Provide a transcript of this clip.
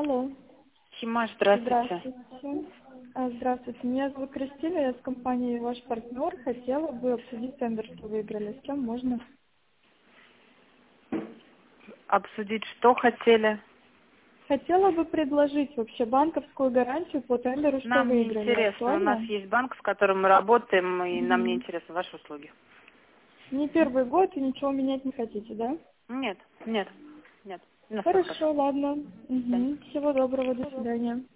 Алло. Химаш, здравствуйте. Здравствуйте. Здравствуйте. Меня зовут Кристина, я с компанией «Ваш партнер». Хотела бы обсудить тендер, что выиграли. С кем можно? Обсудить, что хотели? Хотела бы предложить вообще банковскую гарантию по тендеру, что Нам не выиграли. интересно. У нас Актуально? есть банк, с которым мы работаем, и нам не Мгм. интересны ваши услуги. Не первый год и ничего менять не хотите, да? Нет, нет, нет. У нас пока. Хорошо, ладно. Да. Всего доброго, до свидания.